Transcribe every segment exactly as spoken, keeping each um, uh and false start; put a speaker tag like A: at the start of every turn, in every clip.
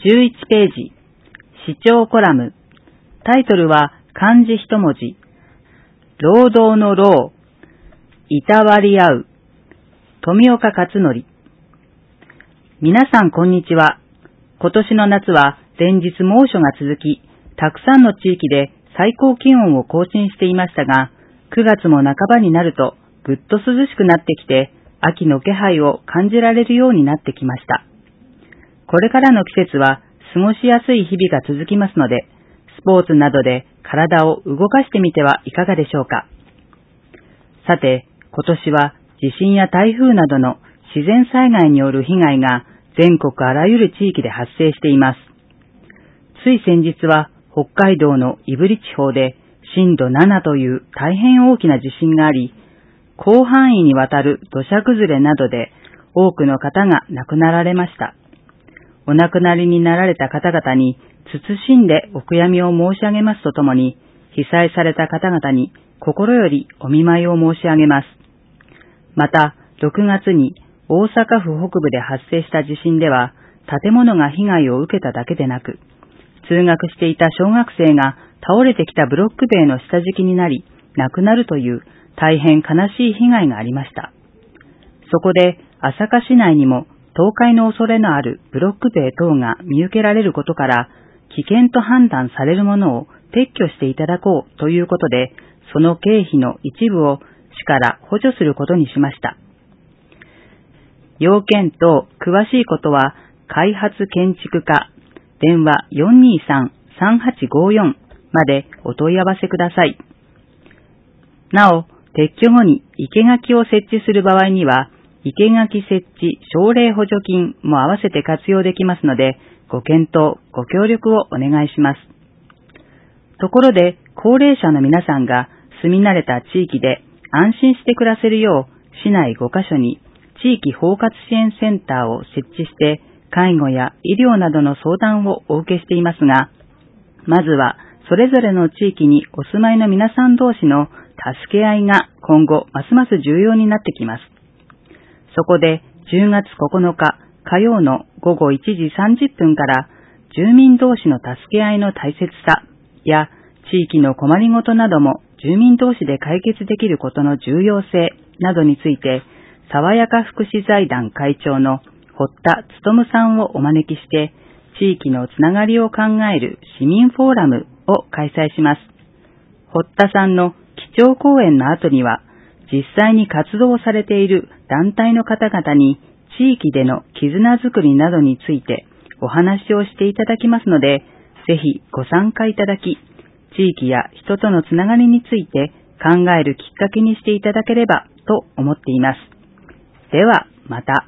A: じゅういちページ、視聴コラム。タイトルは漢字一文字。労働の労、いたわり合う。富岡勝則。皆さんこんにちは。今年の夏は連日猛暑が続き、たくさんの地域で最高気温を更新していましたが、くがつも半ばになるとぐっと涼しくなってきて、秋の気配を感じられるようになってきました。これからの季節は過ごしやすい日々が続きますので、スポーツなどで体を動かしてみてはいかがでしょうか。さて、今年は地震や台風などの自然災害による被害が全国あらゆる地域で発生しています。つい先日は北海道の胆振地方で震度ななという大変大きな地震があり、広範囲にわたる土砂崩れなどで多くの方が亡くなられました。お亡くなりになられた方々に謹んでお悔やみを申し上げますとともに、被災された方々に心よりお見舞いを申し上げます。また、ろくがつに大阪府北部で発生した地震では、建物が被害を受けただけでなく、通学していた小学生が倒れてきたブロック塀の下敷きになり、亡くなるという大変悲しい被害がありました。そこで、朝霞市内にも倒壊の恐れのあるブロック塀等が見受けられることから、危険と判断されるものを撤去していただこうということで、その経費の一部を市から補助することにしました。要件と詳しいことは、開発建築課、電話 よんにーさん さんはちごよん までお問い合わせください。なお、撤去後に生垣を設置する場合には、生垣設置奨励補助金も合わせて活用できますので、ご検討、ご協力をお願いします。ところで、高齢者の皆さんが住み慣れた地域で安心して暮らせるよう、市内ごカ所に地域包括支援センターを設置して、介護や医療などの相談をお受けしていますが、まずはそれぞれの地域にお住まいの皆さん同士の助け合いが今後ますます重要になってきます。そこでじゅうがつここのか火曜のごごいちじさんじゅっぷんから住民同士の助け合いの大切さや地域の困りごとなども住民同士で解決できることの重要性などについて、爽やか福祉財団会長の堀田勉さんをお招きして、地域のつながりを考える市民フォーラムを開催します。堀田さんの基調講演の後には、実際に活動されている団体の方々に地域での絆づくりなどについてお話をしていただきますので、ぜひご参加いただき、地域や人とのつながりについて考えるきっかけにしていただければと思っています。ではまた。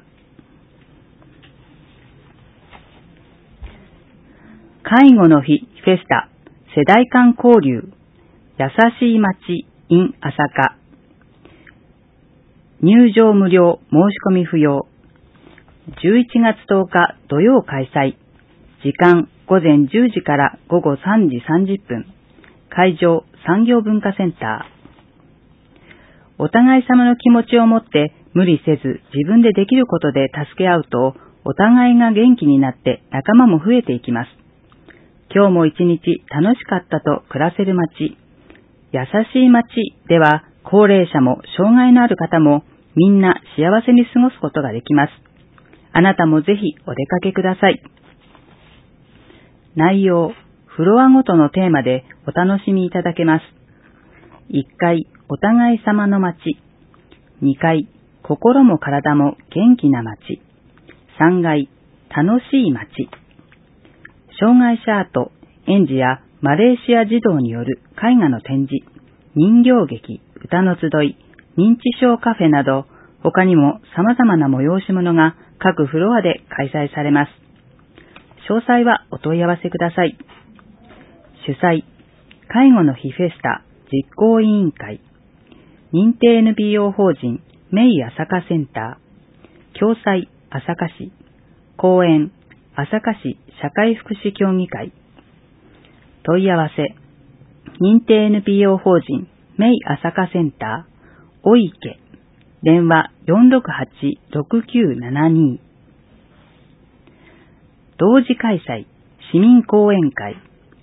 A: 介護の日フェスタ世代間交流優しい街 in 朝霞。入場無料申し込み不要。じゅういちがつとおか土曜開催。時間ごぜんじゅうじからごごさんじさんじゅっぷん。会場産業文化センター。お互い様の気持ちを持って無理せず自分でできることで助け合うと、お互いが元気になって仲間も増えていきます。今日も一日楽しかったと暮らせる街。優しい街では高齢者も障害のある方もみんな幸せに過ごすことができます。あなたもぜひお出かけください。内容、フロアごとのテーマでお楽しみいただけます。いっかい、お互い様の街。にかい、心も体も元気な街。さんがい、楽しい街。障害者アート、園児やマレーシア児童による絵画の展示、人形劇、歌の集い、認知症カフェなど、他にも様々な催し物が各フロアで開催されます。詳細はお問い合わせください。主催、介護の日フェスタ実行委員会、認定 エヌピーオー 法人メイ朝霞センター、共催朝霞市、講演朝霞市社会福祉協議会。問い合わせ、認定 エヌピーオー 法人メイ朝霞センター、お池、電話 よんろくはちろくきゅうななに。 同時開催、市民講演会。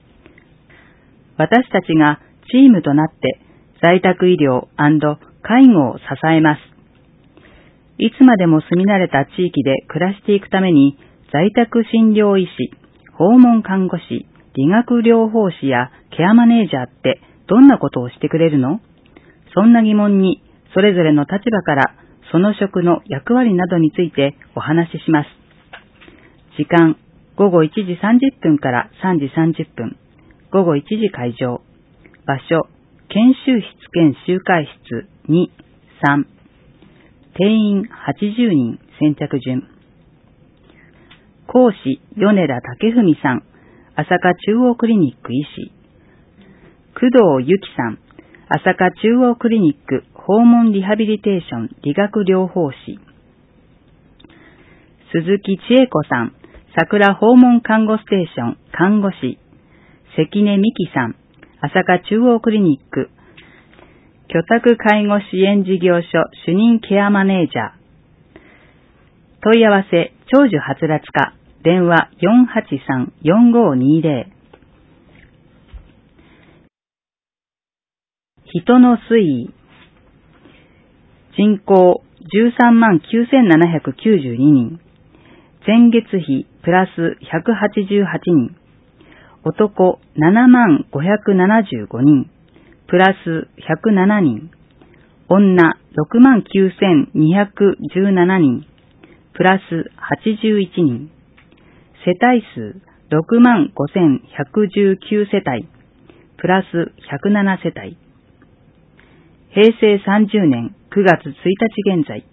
A: 私たちがチームとなって在宅医療&介護を支えます。いつまでも住み慣れた地域で暮らしていくために、在宅診療医師、訪問看護師、理学療法士やケアマネージャーってどんなことをしてくれるの？そんな疑問に、それぞれの立場からその職の役割などについてお話しします。時間、ごごいちじさんじゅっぷんからさんじさんじゅっぷん、ごごいちじ会場。場所、研修室兼集会室に、さん。定員はちじゅうにん、先着順。講師、米田武文さん、朝霞中央クリニック医師。工藤由紀さん、朝霞中央クリニック訪問リハビリテーション理学療法士。鈴木千恵子さん、桜訪問看護ステーション看護師。関根美希さん、朝霞中央クリニック居宅介護支援事業所主任ケアマネージャー。問い合わせ、長寿はつらつ課、電話 よんはちさんよんごにぜろ。人の推移。人口じゅうさんまんきゅうせんななひゃくきゅうじゅうににん。前月比プラスひゃくはちじゅうはちにん。男ななまんごひゃくななじゅうごにん。プラスひゃくななにん。女ろくまんきゅうせんにひゃくじゅうななにん。プラスはちじゅういちにん。世帯数ろくまんごせんひゃくじゅうきゅう世帯。プラスひゃくなな世帯。へいせいさんじゅうねんくがつついたち現在。